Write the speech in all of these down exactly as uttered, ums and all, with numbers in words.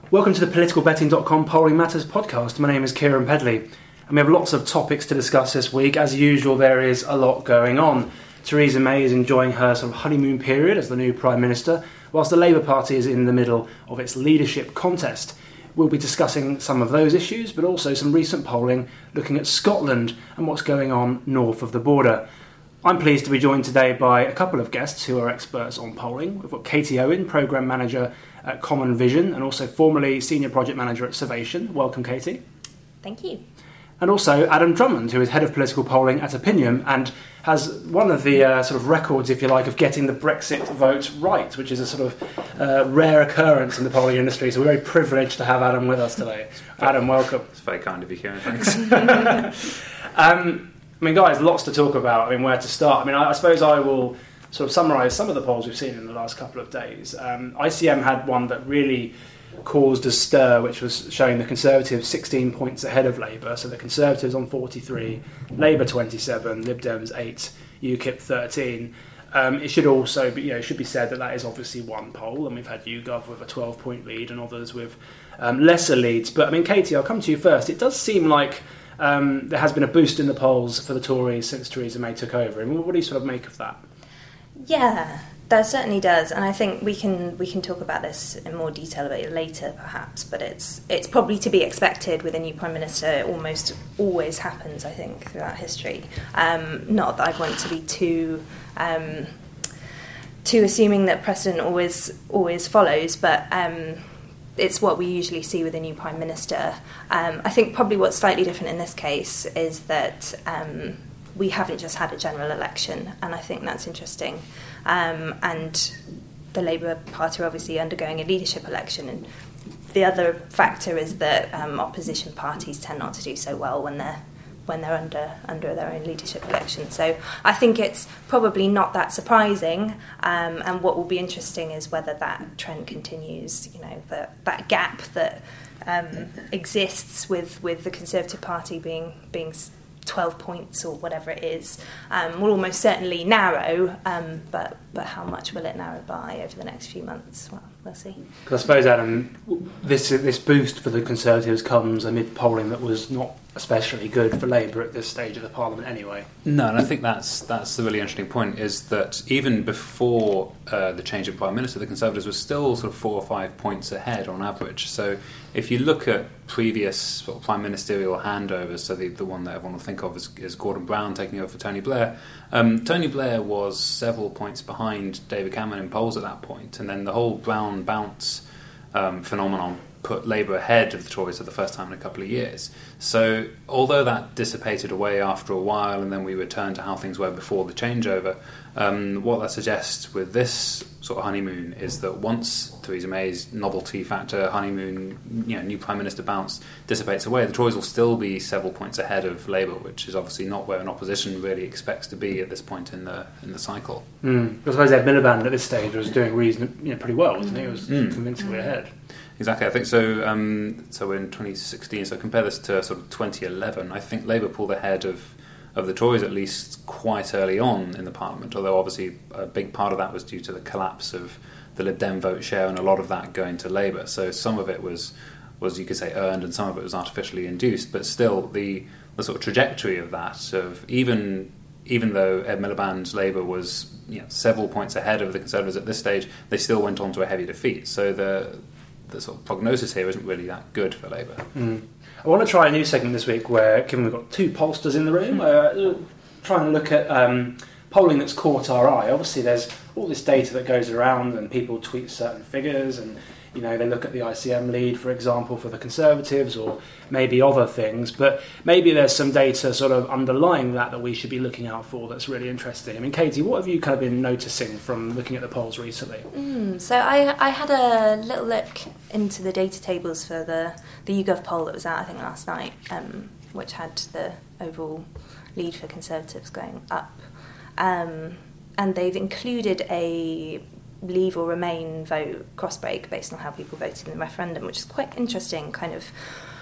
Welcome to the political betting dot com Polling Matters podcast. My name is Kieran Pedley, and we have lots of topics to discuss this week. As usual, there is a lot going on. Theresa May is enjoying her sort of honeymoon period as the new Prime Minister, whilst the Labour Party is in the middle of its leadership contest. We'll be discussing some of those issues, but also some recent polling looking at Scotland and what's going on north of the border. I'm pleased to be joined today by a couple of guests who are experts on polling. We've got Katie Owen, Programme Manager at Common Vision and also formerly Senior Project Manager at Survation. Welcome, Katie. Thank you. And also Adam Drummond, who is Head of Political Polling at Opinium and has one of the uh, sort of records, if you like, of getting the Brexit vote right, which is a sort of uh, rare occurrence in the polling industry. So we're very privileged to have Adam with us today. Adam, welcome. It's very kind of you, Kieran. Thanks. um, I mean, guys, lots to talk about. I mean, where to start? I mean, I, I suppose I will sort of summarise some of the polls we've seen in the last couple of days. Um, I C M had one that really caused a stir, which was showing the Conservatives sixteen points ahead of Labour. So the Conservatives on forty-three, Labour twenty-seven, Lib Dems eight, U KIP thirteen. Um, it should also be, you know, it should be said that that is obviously one poll, and we've had YouGov with a twelve-point lead and others with um, lesser leads. But I mean, Katie, I'll come to you first. It does seem like um, there has been a boost in the polls for the Tories since Theresa May took over. I mean, what do you sort of make of that? Yeah, that certainly does, and I think we can we can talk about this in more detail a bit later, perhaps. But it's it's probably to be expected with a new Prime Minister. It almost always happens, I think, throughout history. Um, not that I want to be too um, too assuming that precedent always always follows, but um, it's what we usually see with a new Prime Minister. Um, I think probably what's slightly different in this case is that Um, we haven't just had a general election, and I think that's interesting. Um, and the Labour Party are obviously undergoing a leadership election, and the other factor is that um, opposition parties tend not to do so well when they're when they're under under their own leadership election. So I think it's probably not that surprising. Um, and what will be interesting is whether that trend continues. You know, that that gap that um, exists with with the Conservative Party being being twelve points or whatever it is, um, will almost certainly narrow, um, but but how much will it narrow by over the next few months? Well, we'll see. Because I suppose, Adam, this this boost for the Conservatives comes amid polling that was not especially good for Labour at this stage of the Parliament anyway. No, and I think that's that's the really interesting point, is that even before uh, the change of Prime Minister, the Conservatives were still sort of four or five points ahead on average. So if you look at previous sort of prime ministerial handovers, so the, the one that everyone will think of is, is Gordon Brown taking over for Tony Blair, um, Tony Blair was several points behind David Cameron in polls at that point, and then the whole Brown bounce um, phenomenon put Labour ahead of the Tories for the first time in a couple of years. So although that dissipated away after a while and then we returned to how things were before the changeover, um, what that suggests with this sort of honeymoon is that once Theresa May's novelty factor honeymoon, you know, new Prime Minister bounce dissipates away, the Tories will still be several points ahead of Labour, which is obviously not where an opposition really expects to be at this point in the in the cycle. Mm. I suppose Ed Miliband at this stage was doing reason, you know, pretty well, wasn't he? He was mm. convincingly ahead. Exactly, I think so. Um, so in twenty sixteen, so compare this to sort of twenty eleven, I think Labour pulled ahead of, of the Tories at least quite early on in the Parliament, although obviously a big part of that was due to the collapse of the Lib Dem vote share and a lot of that going to Labour. So some of it was, was you could say, earned and some of it was artificially induced, but still the, the sort of trajectory of that, of even even though Ed Miliband's Labour was, you know, several points ahead of the Conservatives at this stage, they still went on to a heavy defeat. So the the sort of prognosis here isn't really that good for Labour. Mm. I want to try a new segment this week where, given we've got two pollsters in the room, uh, trying to look at um, polling that's caught our eye. Obviously there's all this data that goes around and people tweet certain figures and, you know, they look at the I C M lead, for example, for the Conservatives or maybe other things, but maybe there's some data sort of underlying that that we should be looking out for that's really interesting. I mean, Katie, what have you kind of been noticing from looking at the polls recently? Mm, so I I had a little look into the data tables for the, the YouGov poll that was out, I think, last night, um, which had the overall lead for Conservatives going up. Um, and they've included a Leave or Remain vote cross-break based on how people voted in the referendum, which is quite interesting. Kind of,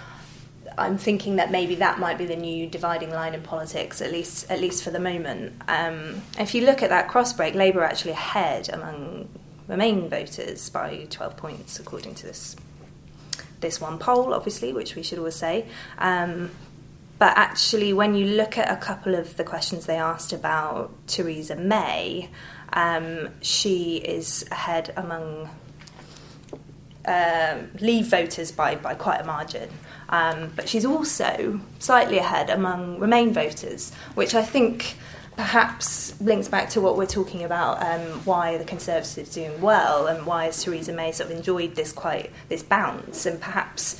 I'm thinking that maybe that might be the new dividing line in politics, at least at least for the moment. Um, if you look at that cross-break, Labour are actually ahead among Remain voters by twelve points, according to this this one poll, obviously, which we should always say. Um, but actually, when you look at a couple of the questions they asked about Theresa May, um, she is ahead among um, Leave voters by, by quite a margin. Um, but she's also slightly ahead among Remain voters, which I think perhaps links back to what we're talking about, um, why the Conservatives are doing well and why has Theresa May sort of enjoyed this quite this bounce, and perhaps,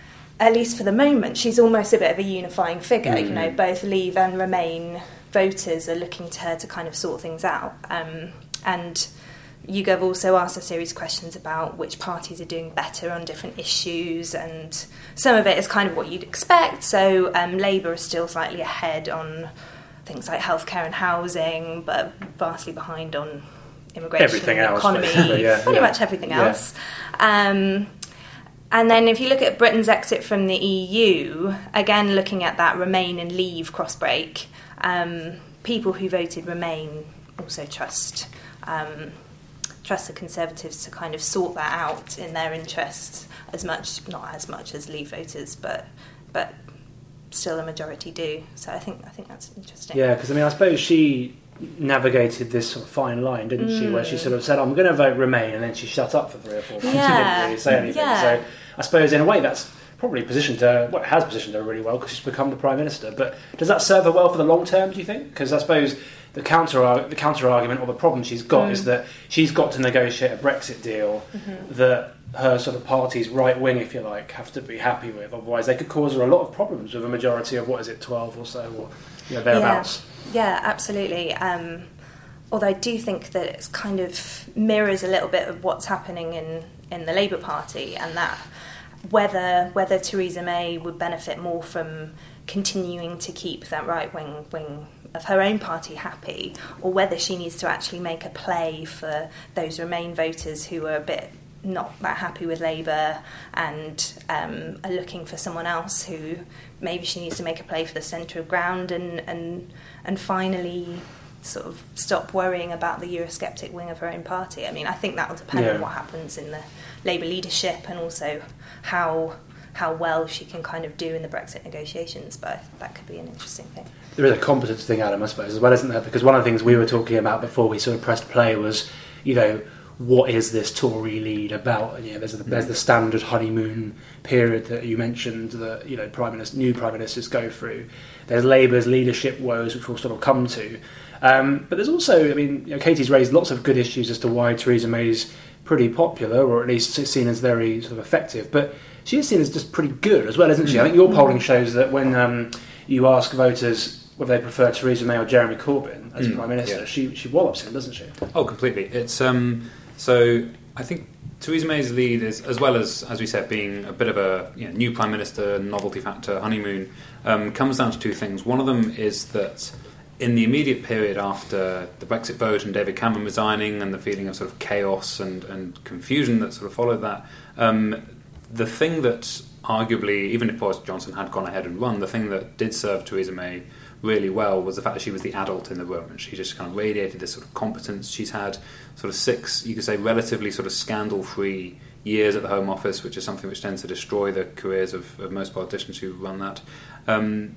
at least for the moment, she's almost a bit of a unifying figure. Mm-hmm. You know, both Leave and Remain voters are looking to her to kind of sort things out. Um, and YouGov also asked a series of questions about which parties are doing better on different issues, and some of it is kind of what you'd expect. So um, Labour is still slightly ahead on things like healthcare and housing, but vastly behind on immigration, everything else, economy, yeah, pretty yeah. much everything else. Yeah. Um, and then if you look at Britain's exit from the E U, again looking at that Remain and Leave cross-break, um, people who voted Remain also trust um, trust the Conservatives to kind of sort that out in their interests as much, not as much as Leave voters, but but still a majority do. So I think I think that's interesting. Yeah, because I mean, I suppose she navigated this sort of fine line, didn't mm. she, where she sort of said, I'm going to vote Remain, and then she shut up for three or four months. Yeah. She didn't really say anything. Yeah. So I suppose in a way that's probably positioned her, well, it has positioned her really well because she's become the Prime Minister. But does that serve her well for the long term, do you think? Because I suppose the counter the counter argument or the problem she's got mm. is that she's got to negotiate a Brexit deal mm-hmm. that her sort of party's right wing, if you like, have to be happy with. Otherwise, they could cause her a lot of problems with a majority of, what is it, twelve or so, or you know, thereabouts. Yeah, yeah, absolutely. Um, although I do think that it's kind of mirrors a little bit of what's happening in, in the Labour Party, and that whether whether Theresa May would benefit more from continuing to keep that right wing wing of her own party happy, or whether she needs to actually make a play for those Remain voters who are a bit not that happy with Labour and um, are looking for someone else who maybe she needs to make a play for the centre of ground and, and and finally sort of stop worrying about the Eurosceptic wing of her own party. I mean, I think that will depend yeah. on what happens in the Labour leadership and also how how well she can kind of do in the Brexit negotiations, but that could be an interesting thing. There is a competence thing, Adam, I suppose, as well, isn't there? Because one of the things we were talking about before we sort of pressed play was, you know, what is this Tory lead about? You know, there's, a, there's the standard honeymoon period that you mentioned that, you know, prime minister, new prime ministers go through. There's Labour's leadership woes, which we'll sort of come to. Um, but there's also, I mean, you know, Katie's raised lots of good issues as to why Theresa May's pretty popular, or at least seen as very sort of effective. But she is seen as just pretty good as well, isn't she? I think your polling shows that when um, you ask voters whether they prefer Theresa May or Jeremy Corbyn as mm, Prime Minister, yeah. she she wallops him, doesn't she? Oh, completely. It's um, so I think Theresa May's lead is, as well as, as we said, being a bit of a you know, new Prime Minister, novelty factor, honeymoon, um, comes down to two things. One of them is that in the immediate period after the Brexit vote and David Cameron resigning and the feeling of sort of chaos and, and confusion that sort of followed that, um, the thing that arguably, even if Boris Johnson had gone ahead and run, the thing that did serve Theresa May really well was the fact that she was the adult in the room, and she just kind of radiated this sort of competence. She's had sort of six, you could say, relatively sort of scandal-free years at the Home Office, which is something which tends to destroy the careers of, of most politicians who run that. Um,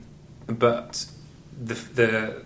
but the, the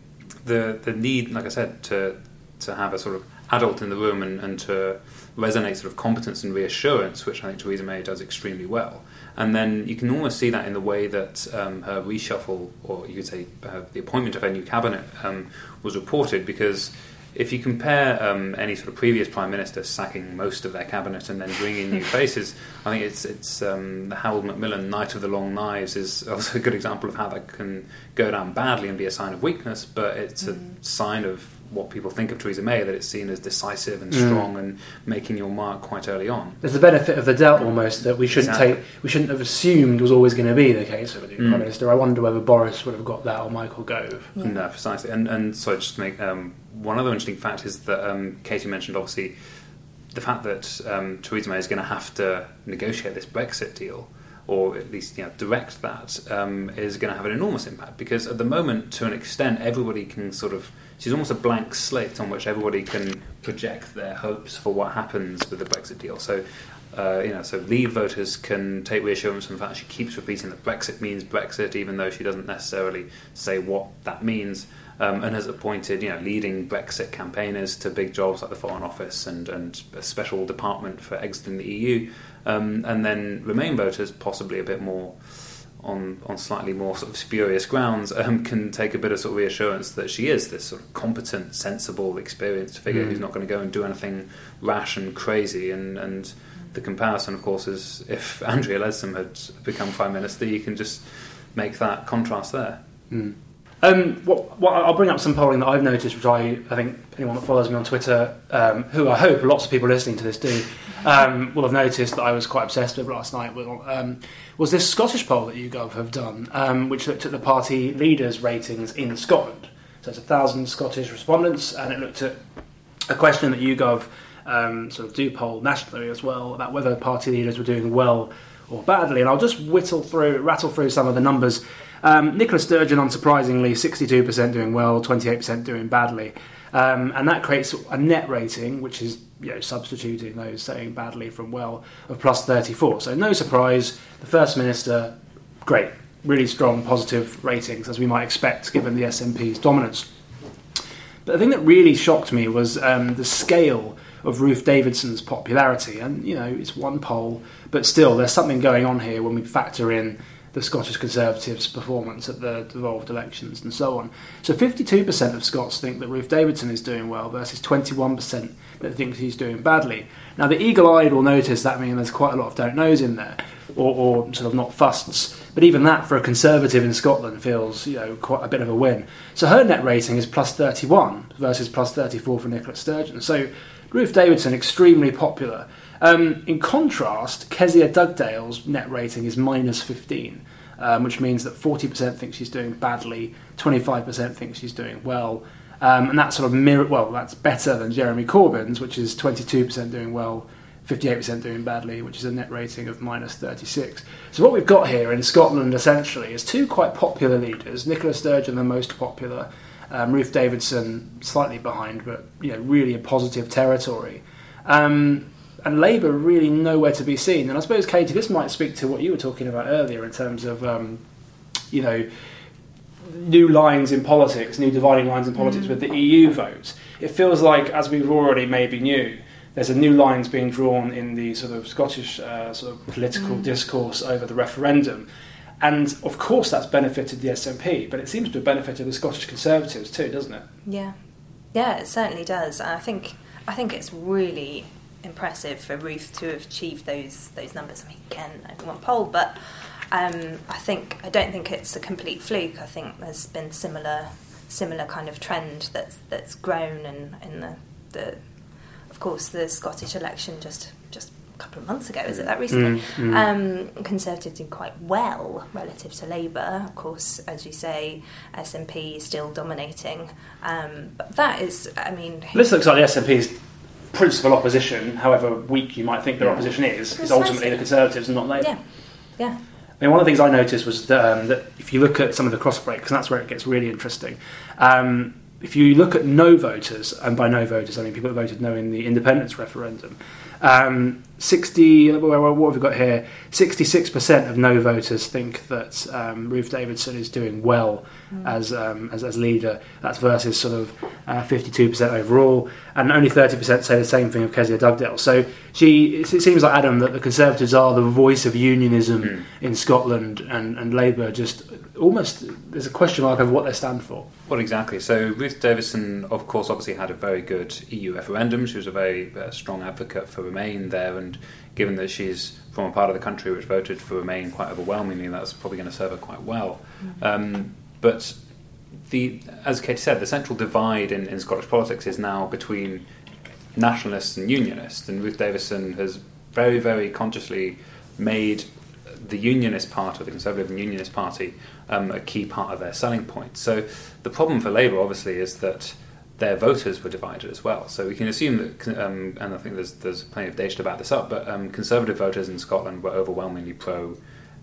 the the need, like I said, to to have a sort of adult in the room and, and to resonate sort of competence and reassurance, which I think Theresa May does extremely well. And then you can almost see that in the way that um, her reshuffle, or you could say uh, the appointment of her new cabinet, um, was reported, because if you compare um, any sort of previous Prime Minister sacking most of their cabinet and then bringing in new faces, I think it's it's um, the Harold Macmillan Knight of the Long Knives is also a good example of how that can go down badly and be a sign of weakness, but it's a mm. sign of what people think of Theresa May, that it's seen as decisive and strong mm. and making your mark quite early on. There's the benefit of the doubt almost that we shouldn't exactly. take, we shouldn't have assumed was always going to be the case with a new mm. Prime Minister. I wonder whether Boris would have got that or Michael Gove. Yeah. No, precisely. And and so just to make um, one other interesting fact is that um, Katie mentioned obviously the fact that um, Theresa May is going to have to negotiate this Brexit deal, or at least you know direct that, um, is going to have an enormous impact, because at the moment, to an extent, everybody can sort of, she's almost a blank slate on which everybody can project their hopes for what happens with the Brexit deal. So Uh, you know, so Leave voters can take reassurance from the fact that she keeps repeating that Brexit means Brexit, even though she doesn't necessarily say what that means, um, and has appointed, you know, leading Brexit campaigners to big jobs like the Foreign Office and, and a special department for exiting the E U, um, and then Remain voters, possibly a bit more on on slightly more sort of spurious grounds, um, can take a bit of sort of reassurance that she is this sort of competent, sensible, experienced figure mm. who's not going to go and do anything rash and crazy, and and. The comparison, of course, is if Andrea Leadsom had become Prime Minister, you can just make that contrast there. Mm. Um, what, what, I'll bring up some polling that I've noticed, which I, I think anyone that follows me on Twitter, um, who I hope lots of people listening to this do, um, will have noticed that I was quite obsessed with last night, with, um, was this Scottish poll that YouGov have done, um, which looked at the party leaders' ratings in Scotland. So it's a thousand Scottish respondents, and it looked at a question that YouGov Um, sort of do poll nationally as well about whether party leaders were doing well or badly, and I'll just whittle through, rattle through some of the numbers. Um, Nicola Sturgeon, unsurprisingly, sixty-two percent doing well, twenty-eight percent doing badly, um, and that creates a net rating, which is, you know, substituting those saying badly from well, of plus thirty-four. So no surprise, the First Minister, great, really strong positive ratings as we might expect given the S N P's dominance. But the thing that really shocked me was um, the scale of Ruth Davidson's popularity, and you know, it's one poll, but still there's something going on here when we factor in the Scottish Conservatives' performance at the devolved elections and so on. So fifty-two percent of Scots think that Ruth Davidson is doing well versus twenty-one percent that think he's doing badly. Now the eagle-eyed will notice that, I mean, there's quite a lot of don't knows in there, or, or sort of not fusts, but even that for a Conservative in Scotland feels, you know, quite a bit of a win. So her net rating is plus thirty-one versus plus thirty-four for Nicola Sturgeon. So Ruth Davidson, extremely popular. Um, in contrast, Kezia Dugdale's net rating is minus fifteen, um, which means that forty percent think she's doing badly, twenty-five percent think she's doing well. Um, and that's sort of mirror, well, that's better than Jeremy Corbyn's, which is twenty-two percent doing well, fifty-eight percent doing badly, which is a net rating of minus thirty-six. So what we've got here in Scotland, essentially, is two quite popular leaders. Nicola Sturgeon, the most popular, Um, Ruth Davidson slightly behind, but you know, really a positive territory. Um, and Labour really nowhere to be seen. And I suppose, Katie, this might speak to what you were talking about earlier in terms of, um, you know, new lines in politics, new dividing lines in politics mm. with the E U vote. It feels like, as we've already maybe knew, there's a new lines being drawn in the sort of Scottish uh, sort of political mm. discourse over the referendum. And, of course, that's benefited the S N P, but it seems to have benefited the Scottish Conservatives too, doesn't it? Yeah. Yeah, it certainly does. And I think I think it's really impressive for Ruth to have achieved those those numbers. I mean, again, only one poll, but um, I think I don't think it's a complete fluke. I think there's been similar similar kind of trend that's that's grown, and in the, the of course the Scottish election just just couple of months ago, is it that recently? Mm, mm. Um, Conservatives did quite well relative to Labour. Of course, as you say, S N P is still dominating. Um, but that is, I mean... This looks like the S N P's principal opposition, however weak you might think their opposition is, Precisely. is ultimately the Conservatives and not Labour. Yeah, yeah. I mean, one of the things I noticed was that, um, that if you look at some of the cross-breaks, and that's where it gets really interesting, um, if you look at no voters, and by no voters I mean people that voted no in the independence referendum, um, sixty, what have we got here? sixty-six percent of no voters think that um, Ruth Davidson is doing well mm. as, um, as as leader. That's versus sort of uh, fifty-two percent overall, and only thirty percent say the same thing of Kezia Dugdale. So she, it seems like, Adam, that the Conservatives are the voice of unionism mm. in Scotland, and, and Labour just almost, there's a question mark over what they stand for. Well, exactly. So Ruth Davidson, of course, obviously had a very good E U referendum. She was a very uh, strong advocate for Remain there, and given that she's from a part of the country which voted for Remain quite overwhelmingly, that's probably going to serve her quite well. Mm-hmm. Um, but the, as Katie said, the central divide in, in Scottish politics is now between nationalists and unionists, and Ruth Davidson has very, very consciously made the Unionist Party, the Conservative and Unionist Party, um, a key part of their selling point. So the problem for Labour, obviously, is that their voters were divided as well. So we can assume that, um, and I think there's there's plenty of data to back this up, but um, Conservative voters in Scotland were overwhelmingly pro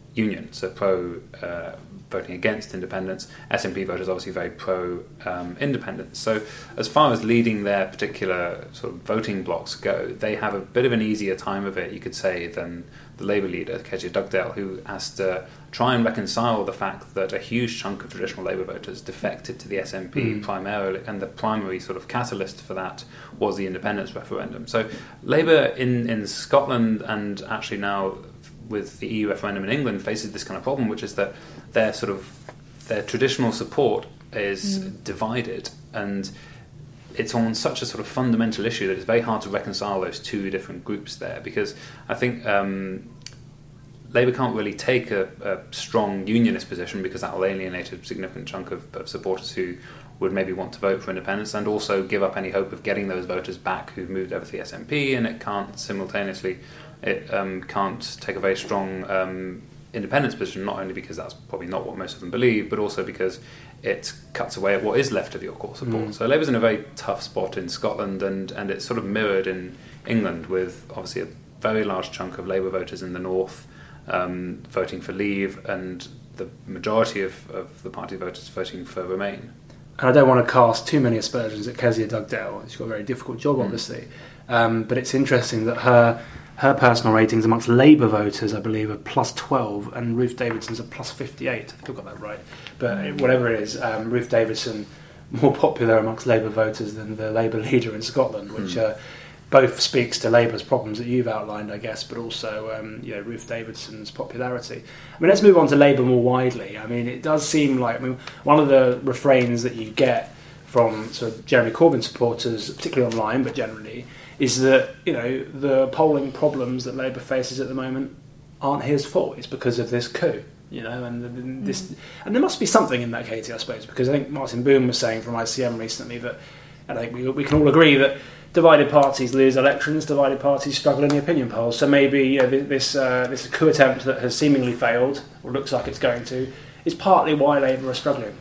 union, so pro uh, voting against independence. S N P voters obviously very pro um, independence. So as far as leading their particular sort of voting blocks go, they have a bit of an easier time of it, you could say, than the Labour leader, Kezia Dugdale, who has to try and reconcile the fact that a huge chunk of traditional Labour voters defected to the S N P mm. primarily, and the primary sort of catalyst for that was the independence referendum. So Labour in, in Scotland, and actually now with the E U referendum in England, faces this kind of problem, which is that their sort of their traditional support is mm. divided, and it's on such a sort of fundamental issue that it's very hard to reconcile those two different groups there, because I think um, Labour can't really take a, a strong unionist position, because that will alienate a significant chunk of, of supporters who would maybe want to vote for independence, and also give up any hope of getting those voters back who've moved over to the S N P, and it can't simultaneously it um, can't take a very strong um, independence position, not only because that's probably not what most of them believe, but also because it cuts away at what is left of your core support. Mm. So Labour's in a very tough spot in Scotland, and, and it's sort of mirrored in England, with obviously a very large chunk of Labour voters in the north um, voting for Leave, and the majority of, of the party voters voting for Remain. And I don't want to cast too many aspersions at Kezia Dugdale. She's got a very difficult job, obviously. Mm. Um, but it's interesting that her her personal ratings amongst Labour voters, I believe, are plus twelve, and Ruth Davidson's are plus fifty-eight. I think I've got that right. But whatever it is, um, Ruth Davidson more popular amongst Labour voters than the Labour leader in Scotland, which mm. uh, both speaks to Labour's problems that you've outlined, I guess, but also um, you know, Ruth Davidson's popularity. I mean, let's move on to Labour more widely. I mean, it does seem like, I mean, one of the refrains that you get from sort of Jeremy Corbyn supporters, particularly online, but generally, is that, you know, the polling problems that Labour faces at the moment aren't his fault. It's because of this coup, you know, and this, mm. and there must be something in that, Katie, I suppose, because I think Martin Boone was saying from I C M recently that, and I think we, we can all agree that divided parties lose elections, divided parties struggle in the opinion polls. So maybe, you know, this uh, this coup attempt that has seemingly failed, or looks like it's going to, is partly why Labour are struggling.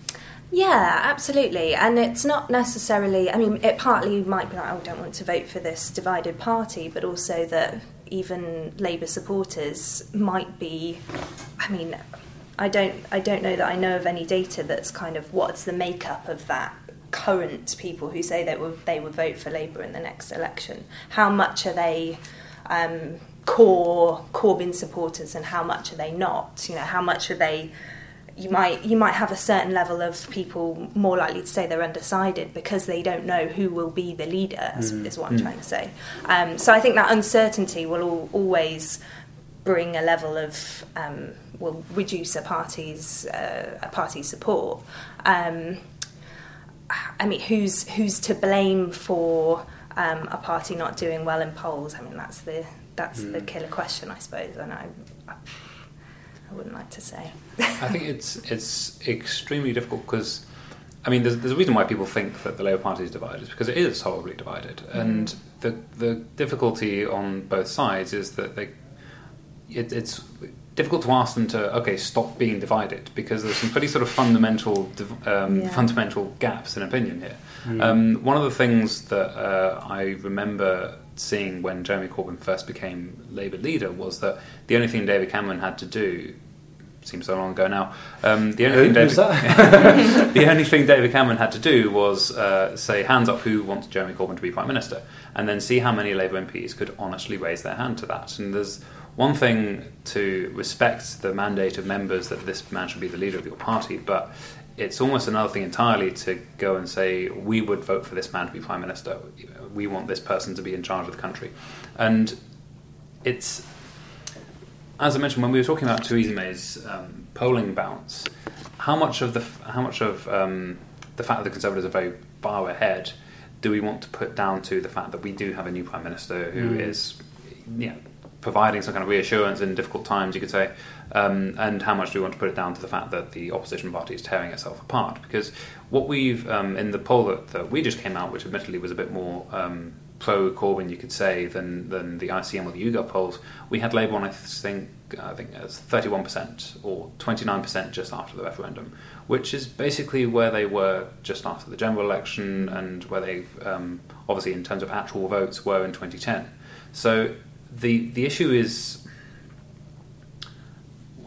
Yeah, absolutely. And it's not necessarily, I mean, it partly might be like, oh, I don't want to vote for this divided party, but also that even Labour supporters might be, I mean, I don't I don't know that I know of any data that's kind of what's the makeup of that current people who say that would, they would vote for Labour in the next election. How much are they um, core Corbyn supporters, and how much are they not? You know, how much are they? You might you might have a certain level of people more likely to say they're undecided because they don't know who will be the leader, is, mm. is what I'm mm. trying to say. Um, so I think that uncertainty will all, always bring a level of um, will reduce a party's uh, a party's support. Um, I mean, who's who's to blame for um, a party not doing well in polls? I mean, that's the that's mm. the killer question, I suppose, and I. I I wouldn't like to say. I think it's it's extremely difficult because, I mean, there's, there's a reason why people think that the Labour Party is divided, because it is horribly divided. Mm. And the the difficulty on both sides is that they it, it's difficult to ask them to, okay, stop being divided, because there's some pretty sort of fundamental um, yeah. fundamental gaps in opinion here. Mm. Um, one of the things that uh, I remember seeing when Jeremy Corbyn first became Labour leader was that the only thing David Cameron had to do, seems so long ago now, um, the only who, thing David, that? the only thing David Cameron had to do was uh, say, hands up who wants Jeremy Corbyn to be Prime Minister, and then see how many Labour M Ps could honestly raise their hand to that. And there's one thing to respect the mandate of members that this man should be the leader of your party, but it's almost another thing entirely to go and say, we would vote for this man to be Prime Minister, we want this person to be in charge of the country. And it's, as I mentioned when we were talking about Theresa May's um, polling bounce, how much of the how much of um, the fact that the Conservatives are very far ahead do we want to put down to the fact that we do have a new Prime Minister who mm. is, you know, providing some kind of reassurance in difficult times, you could say, um, and how much do we want to put it down to the fact that the opposition party is tearing itself apart? Because what we've, um, in the poll that, that we just came out, which admittedly was a bit more um, pro-Corbyn, you could say, than, than the I C M or the YouGov polls, we had Labour on, I think, I think as thirty-one percent or twenty-nine percent just after the referendum, which is basically where they were just after the general election, and where they, um, obviously in terms of actual votes, were in twenty ten. So The the issue is,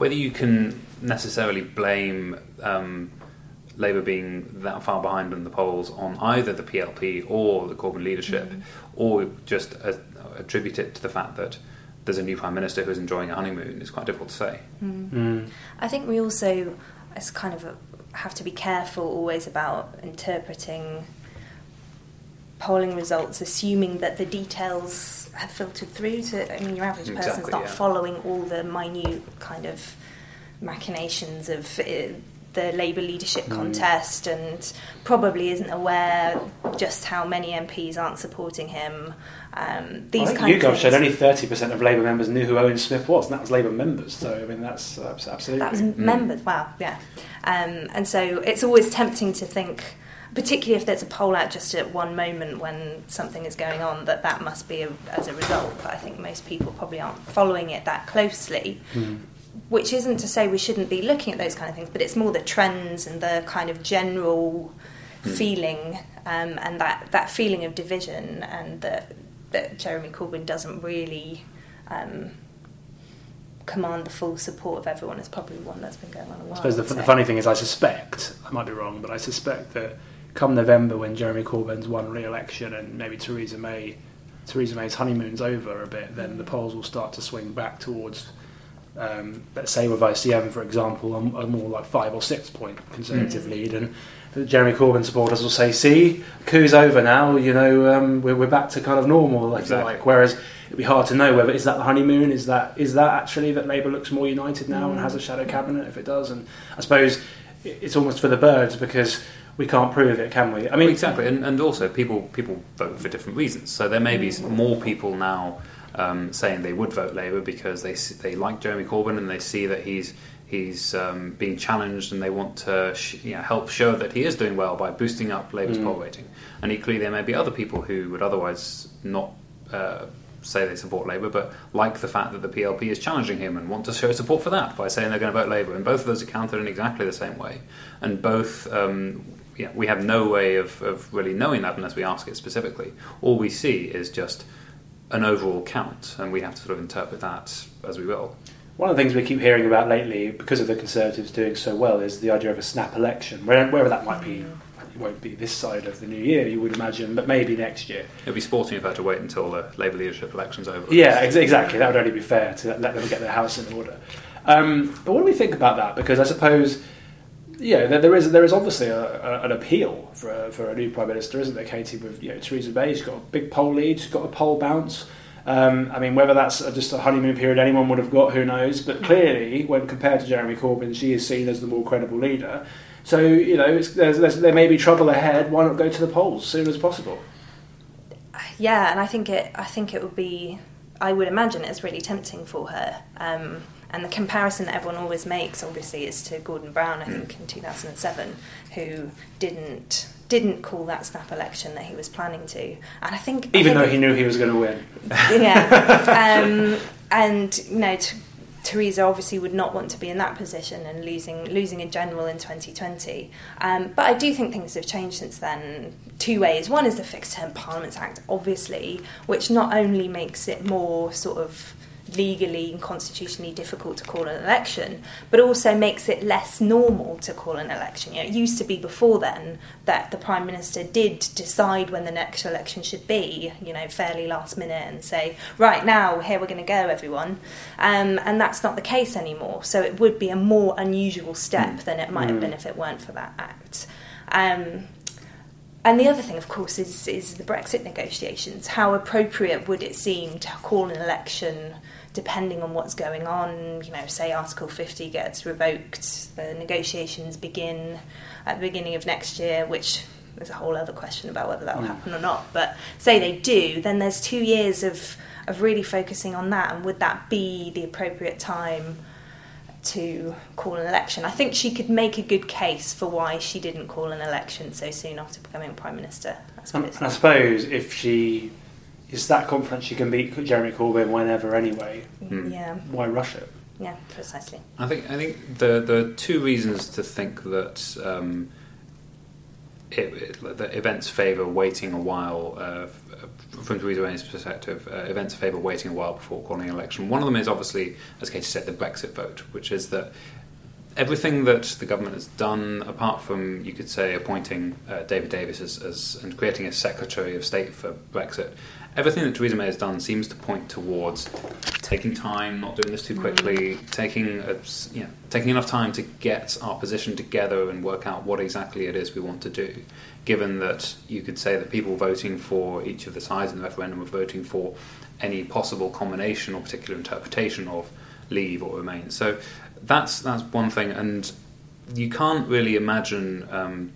whether you can necessarily blame um, Labour being that far behind in the polls on either the P L P or the Corbyn leadership, mm. or just uh, attribute it to the fact that there's a new Prime Minister who's enjoying a honeymoon is quite difficult to say. Mm. Mm. I think we also as kind of a, have to be careful always about interpreting polling results, assuming that the details have filtered through to, I mean, your average person's exactly, not yeah. following all the minute kind of machinations of uh, the Labour leadership Mm. contest, and probably isn't aware just how many M Ps aren't supporting him. Um, these I think kind YouGov of showed only thirty percent of Labour members knew who Owen Smith was, and that was Labour members. So I mean, that's, that's absolutely. That was Mm. members. Wow, yeah. Um, and so it's always tempting to think, particularly if there's a poll out just at one moment when something is going on, that that must be a, as a result. But I think most people probably aren't following it that closely. Mm. Which isn't to say we shouldn't be looking at those kind of things, but it's more the trends and the kind of general mm. feeling, um, and that, that feeling of division, and that that Jeremy Corbyn doesn't really um, command the full support of everyone is probably one that's been going on a while. I suppose the, so. the funny thing is, I suspect, I might be wrong, but I suspect that come November, when Jeremy Corbyn's won re-election and maybe Theresa May, Theresa May's honeymoon's over a bit, then the polls will start to swing back towards. Um, let's say with I C M, for example, a, a more like five or six point Conservative mm. lead, and the Jeremy Corbyn supporters will say, "See, coup's over now. You know, um, we're, we're back to kind of normal." Like, exactly. like, whereas it'd be hard to know whether is that the honeymoon, is that is that actually that Labour looks more united now mm. and has a shadow cabinet. If it does, and I suppose it's almost for the birds because we can't prove it, can we? I mean, exactly, and, and also people people vote for different reasons. So there may be mm. more people now. Um, saying they would vote Labour because they they like Jeremy Corbyn and they see that he's he's um, being challenged, and they want to sh- you know, help show that he is doing well by boosting up Labour's mm. poll rating. And equally, there may be other people who would otherwise not uh, say they support Labour, but like the fact that the P L P is challenging him and want to show support for that by saying they're going to vote Labour. And both of those are counted in exactly the same way. And both. Um, yeah, we have no way of, of really knowing that unless we ask it specifically. All we see is just an overall count, and we have to sort of interpret that as we will. One of the things we keep hearing about lately, because of the Conservatives doing so well, is the idea of a snap election, wherever that might be. It won't be this side of the new year, you would imagine, but maybe next year. It'd be sporting if I had to wait until the Labour leadership election's over. Yeah, ex- exactly. That would only be fair to let them get their house in order. Um, but what do we think about that? Because I suppose, yeah, there, there is there is obviously a, a, an appeal for a, for a new Prime Minister, isn't there, Katie? With you know, Theresa May, she's got a big poll lead, she's got a poll bounce. Um, I mean, whether that's just a honeymoon period anyone would have got, who knows? But clearly, when compared to Jeremy Corbyn, she is seen as the more credible leader. So, you know, it's, there's, there's, there may be trouble ahead. Why not go to the polls as soon as possible? Yeah, and I think it. I think it would be. I would imagine it's really tempting for her. Um, and the comparison that everyone always makes, obviously, is to Gordon Brown. I think in two thousand seven, who didn't didn't call that snap election that he was planning to. And I think even I think though it, he knew he was going to win. Yeah, um, and you know. To, Theresa obviously would not want to be in that position and losing losing a general in twenty twenty. Um, but I do think things have changed since then. Two ways. One is the Fixed Term Parliaments Act, obviously, which not only makes it more sort of legally and constitutionally difficult to call an election, but also makes it less normal to call an election. You know, it used to be before then that the Prime Minister did decide when the next election should be, you know, fairly last minute, and say, right now, here we're going to go, everyone. Um, and that's not the case anymore. So it would be a more unusual step than it might have been if it weren't for that act. Um, And the other thing, of course, is, is the Brexit negotiations. How appropriate would it seem to call an election depending on what's going on? You know, say Article fifty gets revoked, the negotiations begin at the beginning of next year, which there's a whole other question about whether that will happen or not. But say they do, then there's two years of, of really focusing on that. And would that be the appropriate time to call an election? I think she could make a good case for why she didn't call an election so soon after becoming Prime Minister. I suppose. And I suppose if she is that confident she can beat Jeremy Corbyn whenever anyway, mm. yeah. why rush it? Yeah, precisely. I think I think the the two reasons to think that um, it, it, the events favour waiting a while. Uh, from Theresa May's perspective, uh, events favour waiting a while before calling an election. One of them is obviously, as Katie said, the Brexit vote, which is that everything that the government has done, apart from, you could say, appointing uh, David Davis as, as and creating a Secretary of State for Brexit, everything that Theresa May has done seems to point towards taking time, not doing this too quickly, taking a, you know, taking enough time to get our position together and work out what exactly it is we want to do. Given that you could say that people voting for each of the sides in the referendum were voting for any possible combination or particular interpretation of Leave or Remain. So that's that's one thing, and you can't really imagine um,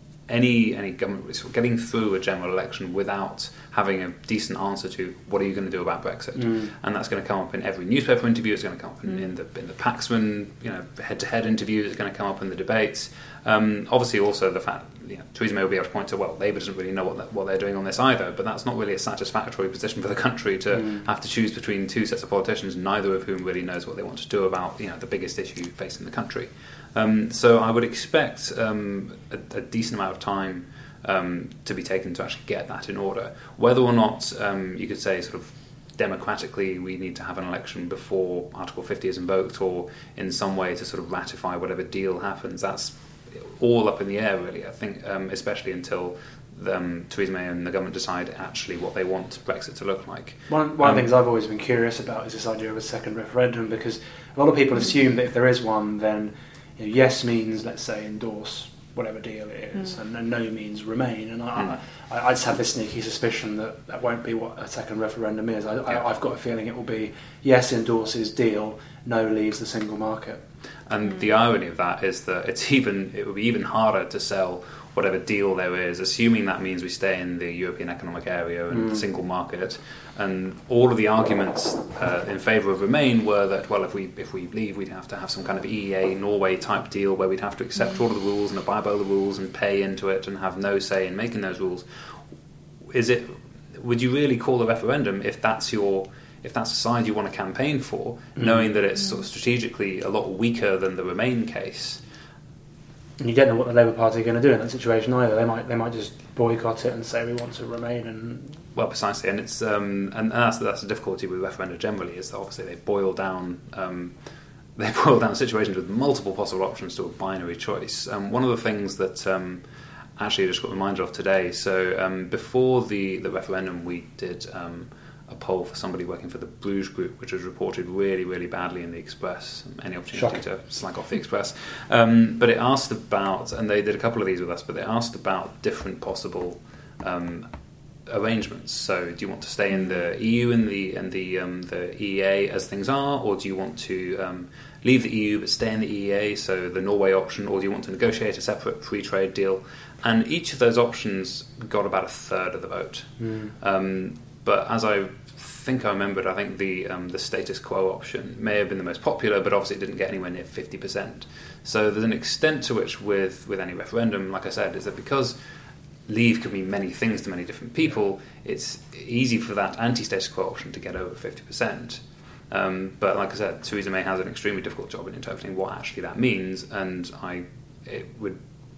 any any government getting through a general election without having a decent answer to what are you going to do about Brexit, mm. and that's going to come up in every newspaper interview. It's going to come up in, mm. in the in the Paxman, you know, head-to-head interviews. It's going to come up in the debates. Um, obviously, also the fact, you know, Theresa May will be able to point to, well, Labour doesn't really know what the, what they're doing on this either, but that's not really a satisfactory position for the country to mm. have to choose between two sets of politicians, neither of whom really knows what they want to do about, you know, the biggest issue facing the country. Um, so I would expect um, a, a decent amount of time um, to be taken to actually get that in order. Whether or not um, you could say sort of democratically we need to have an election before Article fifty is invoked, or in some way to sort of ratify whatever deal happens, that's all up in the air, really. I think, um, especially until um, Theresa May and the government decide actually what they want Brexit to look like. One, one um, of the things I've always been curious about is this idea of a second referendum, because a lot of people assume that if there is one, then, you know, yes means, let's say, endorse whatever deal it is, mm. and, and no means remain. And I, mm. I, I just have this sneaky suspicion that that won't be what a second referendum is. I, I, I've got a feeling it will be yes endorses deal, no leaves the single market. And mm. the irony of that is that it's even it would be even harder to sell whatever deal there is, assuming that means we stay in the European Economic Area and mm. the single market. And all of the arguments uh, in favour of Remain were that, well, if we if we leave, we'd have to have some kind of E E A Norway type deal where we'd have to accept all of the rules and abide by all the rules and pay into it and have no say in making those rules. Is it? Would you really call a referendum if that's your if that's the side you want to campaign for, mm. knowing that it's sort of strategically a lot weaker than the Remain case? And you don't know what the Labour Party are going to do in that situation either. They might they might just boycott it and say we want to remain. And well, precisely, and it's um, and that's that's the difficulty with referenda generally, is that obviously they boil down um, they boil down situations with multiple possible options to a binary choice. Um, one of the things that um, actually I just got reminded of today. So um, before the the referendum, we did Um, a poll for somebody working for the Bruges Group, which was reported really, really badly in the Express. Any opportunity Shocking. to slag off the Express. Um, but it asked about, and they did a couple of these with us, but they asked about different possible um, arrangements. So, do you want to stay in the E U and the and the um, the E E A as things are, or do you want to um, leave the E U but stay in the E E A, so the Norway option, or do you want to negotiate a separate free trade deal? And each of those options got about a third of the vote. Mm. Um, but as I think I remembered, I think the um, the status quo option may have been the most popular, but obviously it didn't get anywhere near fifty percent. So there's an extent to which, with, with any referendum, like I said, is that because leave can mean many things to many different people, it's easy for that anti-status quo option to get over fifty percent. Um, but like I said, Theresa May has an extremely difficult job in interpreting what actually that means, and I it would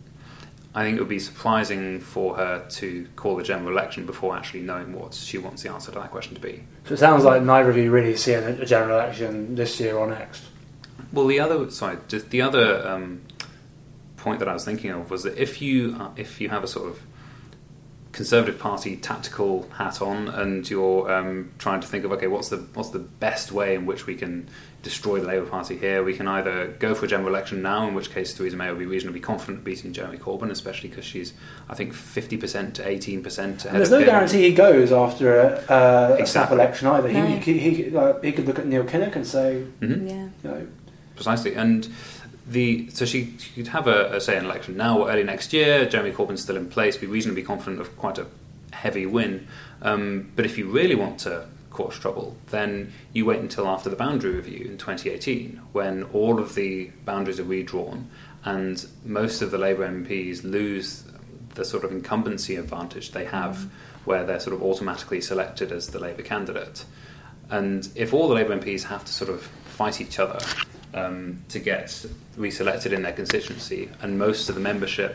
I think it would be surprising for her to call a general election before actually knowing what she wants the answer to that question to be. So it sounds like neither of you really see a, a general election this year or next. Well, the other sorry, just the other um, point that I was thinking of was that if you uh, if you have a sort of Conservative Party tactical hat on, and you're um, trying to think of, okay, what's the what's the best way in which we can destroy the Labour Party here? We can either go for a general election now, in which case Theresa May will be reasonably confident of beating Jeremy Corbyn, especially because she's, I think, fifty percent to eighteen percent ahead. And there's of no him. guarantee he goes after a, uh, exactly. a snap election either. No. He he he, uh, he could look at Neil Kinnock and say, mm-hmm. yeah, you know, precisely. And the so she, she could have a, a say in an election now or early next year. Jeremy Corbyn's still in place, be reasonably confident of quite a heavy win. Um, but if you really want to cause trouble, then you wait until after the boundary review in twenty eighteen, when all of the boundaries are redrawn and most of the Labour M Ps lose the sort of incumbency advantage they have, mm. where they're sort of automatically selected as the Labour candidate. And if all the Labour M Ps have to sort of fight each other um, to get reselected in their constituency, and most of the membership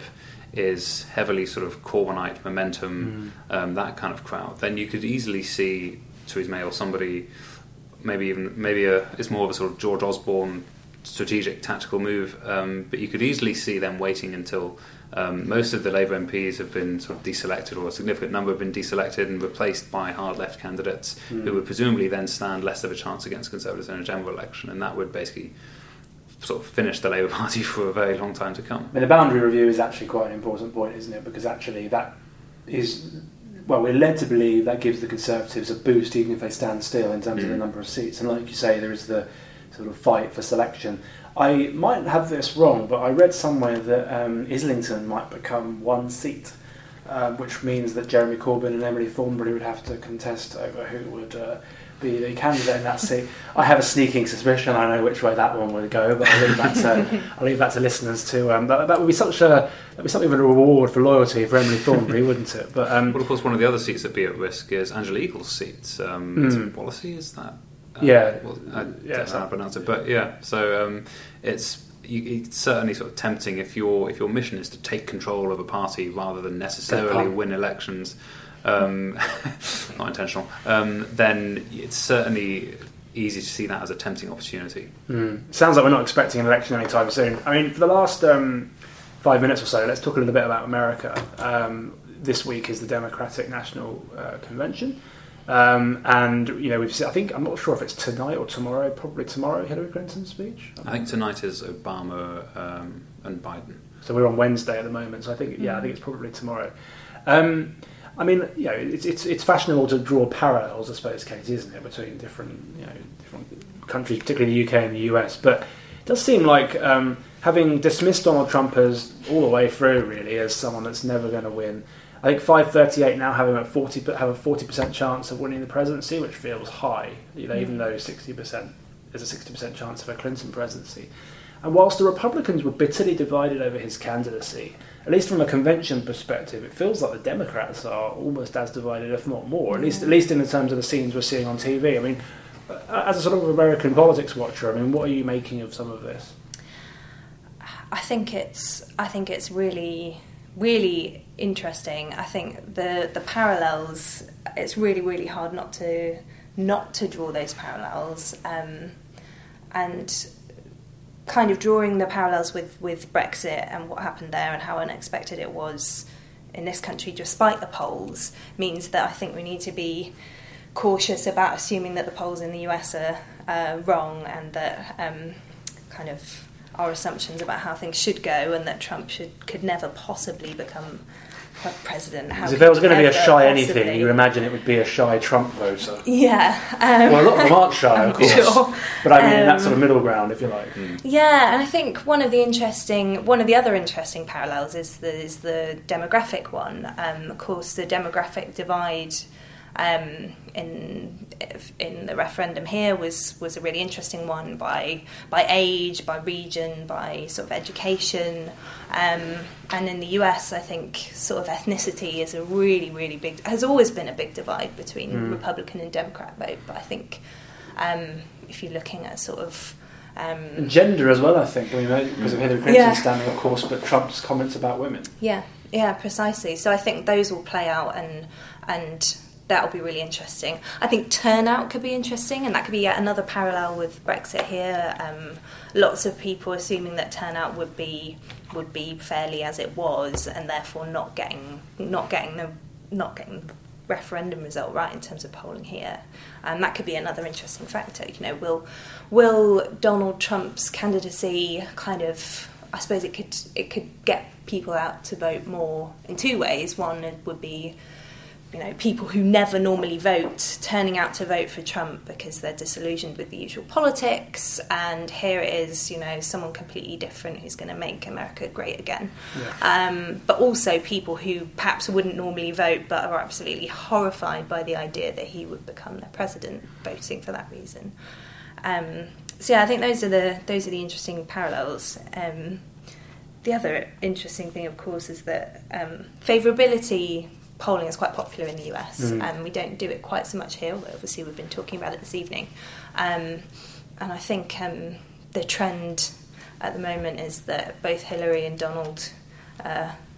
is heavily sort of Corbynite momentum, mm. um, that kind of crowd, then you could easily see Theresa May or somebody, maybe even maybe a, it's more of a sort of George Osborne strategic tactical move, um, but you could easily see them waiting until um, most of the Labour M Ps have been sort of deselected, or a significant number have been deselected and replaced by hard left candidates mm. who would presumably then stand less of a chance against Conservatives in a general election, and that would basically sort of finish the Labour Party for a very long time to come. I mean, the boundary review is actually quite an important point, isn't it? Because actually that is, well, we're led to believe that gives the Conservatives a boost even if they stand still in terms mm. of the number of seats. And like you say, there is the sort of fight for selection. I might have this wrong, but I read somewhere that um, Islington might become one seat, uh, which means that Jeremy Corbyn and Emily Thornberry would have to contest over who would uh, be the candidate in that seat. I have a sneaking suspicion I know which way that one would go, but I'll leave that to, I'll leave that to listeners to. Um, that, that would be such a that'd be something of a reward for loyalty for Emily Thornberry, wouldn't it? But um, well, of course, one of the other seats that'd be at risk is Angela Eagle's seat. Um, mm. Is it Wallasey? Is that? Um, yeah, well, I don't yeah, know how to pronounce it, but yeah. So um, it's. You, it's certainly sort of tempting if your if your mission is to take control of a party rather than necessarily win elections. Um, not intentional. Um, then it's certainly easy to see that as a tempting opportunity. Mm. Sounds like we're not expecting an election anytime soon. I mean, for the last um, five minutes or so, let's talk a little bit about America. Um, this week is the Democratic National uh, Convention. Um, and you know, we've seen, I think I'm not sure if it's tonight or tomorrow. Probably tomorrow, Hillary Clinton's speech. I think tonight is Obama um, and Biden. So we're on Wednesday at the moment. So I think, yeah, I think it's probably tomorrow. Um, I mean, you know, it's it's it's fashionable to draw parallels, I suppose, Katie, isn't it, between different you know different countries, particularly the U K and the U S. But it does seem like um, having dismissed Donald Trump as all the way through, really, as someone that's never going to win. I think five thirty-eight now have him at forty, have a forty percent chance of winning the presidency, which feels high. You know, mm. even though sixty percent there's a sixty percent chance of a Clinton presidency. And whilst the Republicans were bitterly divided over his candidacy, at least from a convention perspective, it feels like the Democrats are almost as divided, if not more. At least, at least in the terms of the scenes we're seeing on T V. I mean, as a sort of American politics watcher, I mean, what are you making of some of this? I think it's. I think it's really. Really interesting. I think the the parallels. It's really really hard not to not to draw those parallels, um, and kind of drawing the parallels with, with Brexit and what happened there and how unexpected it was in this country, despite the polls, means that I think we need to be cautious about assuming that the polls in the U S are uh, wrong and that um, kind of. Our assumptions about how things should go, and that Trump should could never possibly become president. How if there was going to be a shy possibly? anything, you imagine it would be a shy Trump voter. Yeah. Um, well, a lot of them aren't shy, of course. Sure. But I mean, um, in that sort of middle ground, if you like. Mm. Yeah, and I think one of the interesting, one of the other interesting parallels is the, is the demographic one. Um, of course, the demographic divide. Um, in in the referendum here was, was a really interesting one by by age, by region, by sort of education, um, and in the U S I think sort of ethnicity is a really really big has always been a big divide between mm. Republican and Democrat vote. But I think um, if you're looking at sort of um, and gender as well, I think. I mean, because of Hillary Clinton yeah. standing, of course, but Trump's comments about women. Yeah, yeah, precisely. So I think those will play out and and. That'll be really interesting. I think turnout could be interesting, and that could be yet another parallel with Brexit here. Um, lots of people assuming that turnout would be would be fairly as it was, and therefore not getting not getting the not getting the referendum result right in terms of polling here. And that could be another interesting factor. You know, will will Donald Trump's candidacy kind of I suppose it could it could get people out to vote more in two ways. One would be you know, people who never normally vote turning out to vote for Trump because they're disillusioned with the usual politics, and here it is, you know, someone completely different who's going to make America great again. Yeah. Um, but also people who perhaps wouldn't normally vote but are absolutely horrified by the idea that he would become their president, voting for that reason. Um, so yeah, I think those are the those are the interesting parallels. Um, the other interesting thing, of course, is that um, favourability polling is quite popular in the U S, mm. and we don't do it quite so much here, but obviously we've been talking about it this evening. Um, and I think um, the trend at the moment is that both Hillary and Donald uh,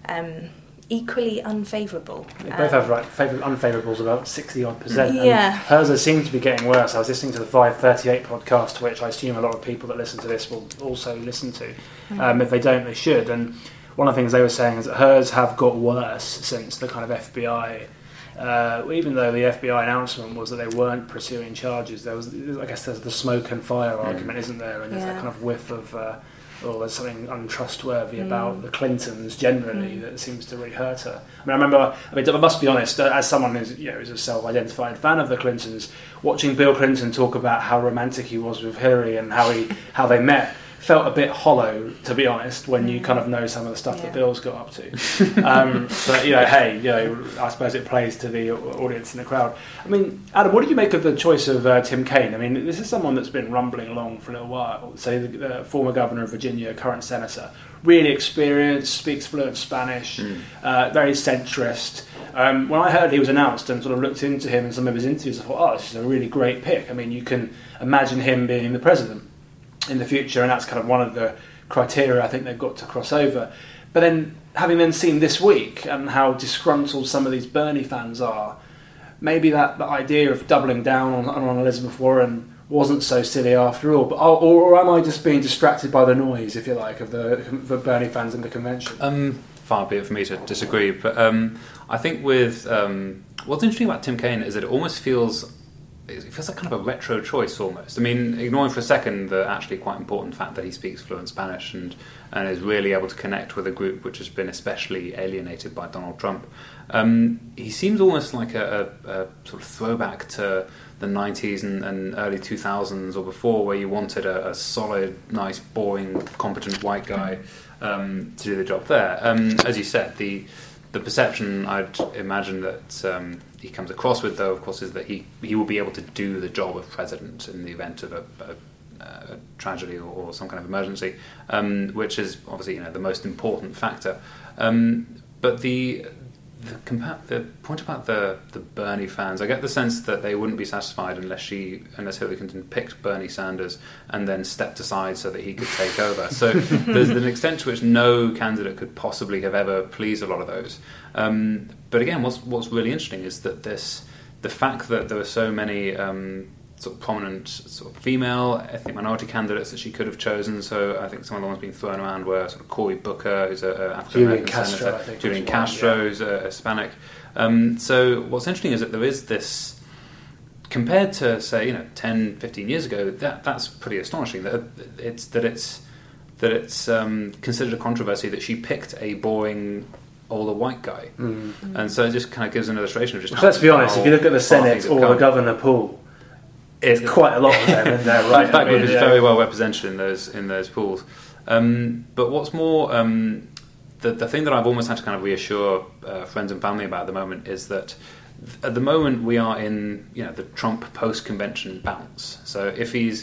um, equally unfavourable. They both have like favour- unfavourables about sixty odd percent. Yeah. And hers seems to be getting worse. I was listening to the five thirty-eight podcast, which I assume a lot of people that listen to this will also listen to. Mm. Um, if they don't, they should. And one of the things they were saying is that hers have got worse since the kind of F B I. Uh, even though the F B I announcement was that they weren't pursuing charges, there was, I guess, there's the smoke and fire mm. argument, isn't there? And there's yeah. that kind of whiff of. Uh, or there's something untrustworthy mm. about the Clintons generally mm. that seems to really hurt her. I mean, I remember, I mean, I must be honest, uh, as someone who's, you know, who's a self-identified fan of the Clintons, watching Bill Clinton talk about how romantic he was with Hillary and how he how they met felt a bit hollow, to be honest, when you kind of know some of the stuff yeah. that Bill's got up to. Um, but, you know, hey, you know, I suppose it plays to the audience in the crowd. I mean, Adam, what did you make of the choice of uh, Tim Kaine? I mean, this is someone that's been rumbling along for a little while. So the, the former governor of Virginia, current senator, really experienced, speaks fluent Spanish, mm. uh, very centrist. Um, when I heard he was announced and sort of looked into him in some of his interviews, I thought, oh, this is a really great pick. I mean, you can imagine him being the president in the future, and that's kind of one of the criteria I think they've got to cross over. But then, having then seen this week and how disgruntled some of these Bernie fans are, maybe that, that idea of doubling down on, on Elizabeth Warren wasn't so silly after all. But or, or am I just being distracted by the noise, if you like, of the, the Bernie fans in the convention? Um, far be it for me to disagree, but um, I think with um, what's interesting about Tim Kaine is that it almost feels. It feels like kind of a retro choice almost. I mean, ignoring for a second the actually quite important fact that he speaks fluent Spanish and, and is really able to connect with a group which has been especially alienated by Donald Trump. Um, he seems almost like a, a, a sort of throwback to the nineties and, and early two thousands or before, where you wanted a, a solid, nice, boring, competent white guy um, to do the job there. Um, as you said, the the perception I'd imagine that um, he comes across with, though, of course, is that he, he will be able to do the job of president in the event of a, a, a tragedy or, or some kind of emergency, um, which is obviously, you know, the most important factor. Um, but the the, compa- the point about the, the Bernie fans, I get the sense that they wouldn't be satisfied unless she unless Hillary Clinton picked Bernie Sanders and then stepped aside so that he could take over. So there's an extent to which no candidate could possibly have ever pleased a lot of those. Um, but again, what's what's really interesting is that this the fact that there were so many um, sort of prominent sort of female ethnic minority candidates that she could have chosen. So I think some of the ones being thrown around were sort of Cory Booker, who's a African American senator, Julian Castro, yeah. who's a, a Hispanic. Um, so what's interesting is that there is this, compared to say you know ten, fifteen years ago, that that's pretty astonishing. That it's that it's that it's um, considered a controversy that she picked a boring older white guy, mm. and so it just kind of gives an illustration of just. Well, let's be honest. If you look at the Senate or the governor pool, it's quite a lot of them in there, right? That I mean, is yeah. very well represented in those in those pools. Um, but what's more, um, the the thing that I've almost had to kind of reassure uh, friends and family about at the moment is that th- at the moment we are in you know the Trump post-convention bounce. So if he's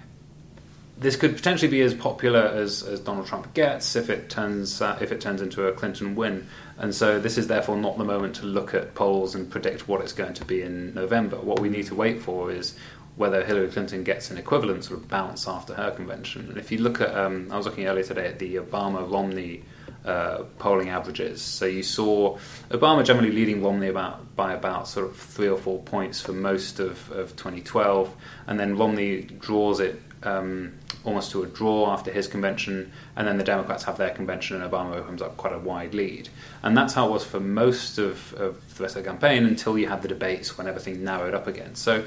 this could potentially be as popular as, as Donald Trump gets if it turns uh, if it turns into a Clinton win, and so this is therefore not the moment to look at polls and predict what it's going to be in November. What we need to wait for is whether Hillary Clinton gets an equivalent sort of bounce after her convention. And if you look at, um, I was looking earlier today at the Obama-Romney uh, polling averages. So you saw Obama generally leading Romney about by about sort of three or four points for most of, of twenty twelve, and then Romney draws it um, almost to a draw after his convention, and then the Democrats have their convention and Obama opens up quite a wide lead. And that's how it was for most of, of the rest of the campaign until you had the debates when everything narrowed up again. So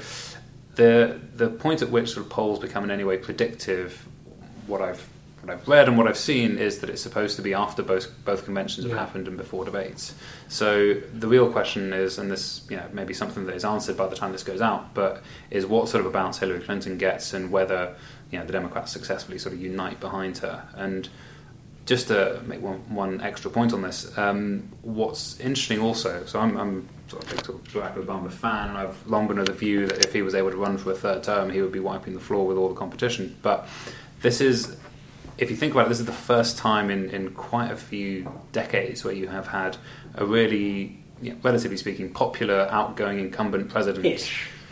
the the point at which sort of polls become in any way predictive, what I've what I've read and what I've seen is that it's supposed to be after both both conventions have yeah. happened and before debates. So the real question is, and this you know may be something that is answered by the time this goes out, but is what sort of a bounce Hillary Clinton gets and whether you know the Democrats successfully sort of unite behind her. And just to make one, one extra point on this, um, what's interesting also, so I'm, I'm sort of a big sort of Barack Obama fan, and I've long been of the view that if he was able to run for a third term, he would be wiping the floor with all the competition. But this is, if you think about it, this is the first time in, in quite a few decades where you have had a really, you know, relatively speaking, popular, outgoing incumbent president. Ish.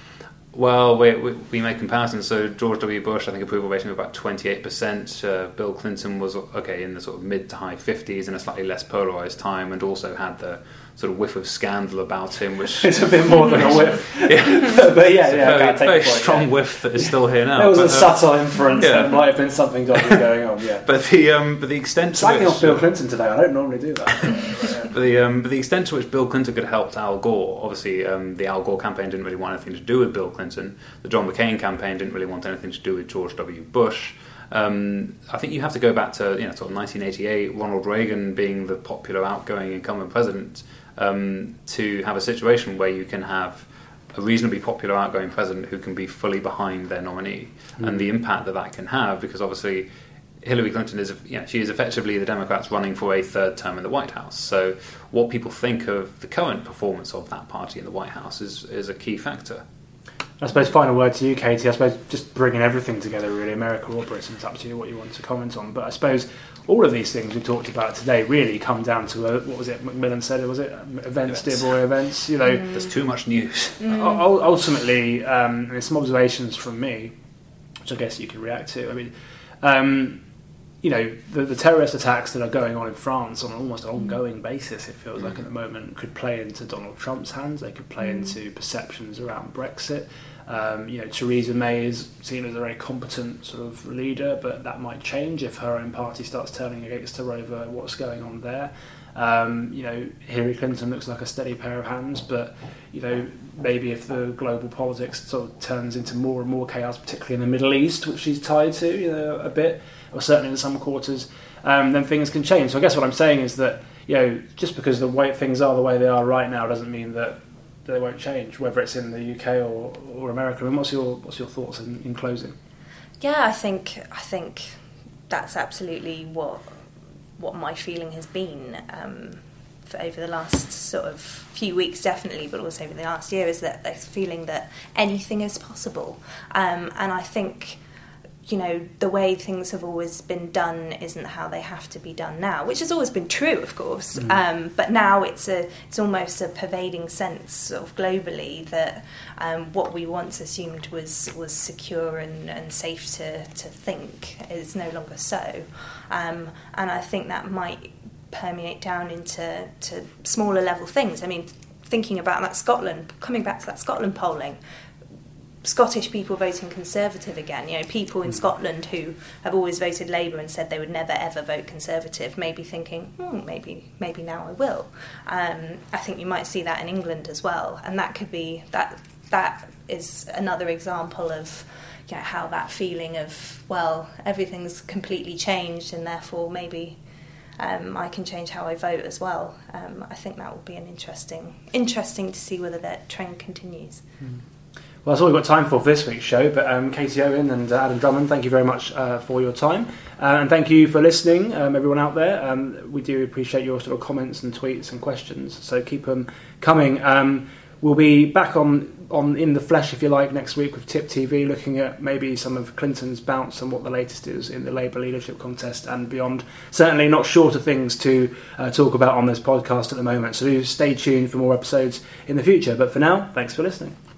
Well, we, we, we make comparisons. So George W. Bush, I think approval rating was about twenty-eight percent. Uh, Bill Clinton was, okay, in the sort of mid to high fifties in a slightly less polarised time, and also had the sort of whiff of scandal about him, which... It's a bit more than a whiff. yeah. But yeah, it's yeah. a very, okay, very point, strong yeah. whiff that is still here now. There was but, a uh, subtle inference yeah. that might have been something dodgy going on, yeah. But the um, but the extent to Slagging which... off Bill Clinton today, I don't normally do that. But, yeah. But the, um, but the extent to which Bill Clinton could have helped Al Gore, obviously um, the Al Gore campaign didn't really want anything to do with Bill Clinton. The John McCain campaign didn't really want anything to do with George W. Bush. Um, I think you have to go back to you know sort of nineteen eighty-eight, Ronald Reagan being the popular outgoing incumbent president, um, to have a situation where you can have a reasonably popular outgoing president who can be fully behind their nominee, mm. and the impact that that can have, because obviously Hillary Clinton is, you know, she is effectively the Democrats running for a third term in the White House. So what people think of the current performance of that party in the White House is, is a key factor. I suppose final word to you, Katie. I suppose just bringing everything together, really, America or Britain. It's up to you what you want to comment on. But I suppose all of these things we talked about today really come down to a, what was it? Macmillan said, was it events, dear boy, events? You know, mm. there's too much news. Mm. Ultimately, um, there's some observations from me, which I guess you can react to. I mean, um, you know, the, the terrorist attacks that are going on in France on an almost ongoing basis, it feels mm. like at the moment, could play into Donald Trump's hands. They could play mm. into perceptions around Brexit. Um, you know, Theresa May is seen as a very competent sort of leader, but that might change if her own party starts turning against her over what's going on there. Um, you know, Hillary Clinton looks like a steady pair of hands, but, you know, maybe if the global politics sort of turns into more and more chaos, particularly in the Middle East, which she's tied to, you know, a bit, or certainly in some quarters, um, then things can change. So I guess what I'm saying is that, you know, just because the way things are the way they are right now doesn't mean that they won't change, whether it's in the U K or, or America. I mean, what's your what's your thoughts in, in closing? Yeah, I think I think that's absolutely what what my feeling has been um, for over the last sort of few weeks, definitely, but also over the last year, is that this feeling that anything is possible, um, and I think, you know, the way things have always been done isn't how they have to be done now, which has always been true, of course. Mm. Um, but now it's a it's almost a pervading sense sort of globally that um, what we once assumed was was secure and, and safe to, to think is no longer so. Um, and I think that might permeate down into to smaller level things. I mean, thinking about that Scotland, coming back to that Scotland polling, Scottish people voting Conservative again, you know, people in Scotland who have always voted Labour and said they would never ever vote Conservative, maybe thinking, hmm, maybe maybe now I will. Um, I think you might see that in England as well, and that could be that that is another example of, you know, how that feeling of, well, everything's completely changed and therefore maybe um, I can change how I vote as well. Um, I think that will be an interesting interesting to see whether that trend continues. Mm. Well, that's all we've got time for for this week's show, but um, Katie Owen and uh, Adam Drummond, thank you very much uh, for your time. Uh, and thank you for listening, um, everyone out there. Um, we do appreciate your sort of comments and tweets and questions, so keep them coming. Um, we'll be back on, on in the flesh, if you like, next week with Tip T V, looking at maybe some of Clinton's bounce and what the latest is in the Labour leadership contest and beyond. Certainly not short of things to uh, talk about on this podcast at the moment, so do stay tuned for more episodes in the future. But for now, thanks for listening.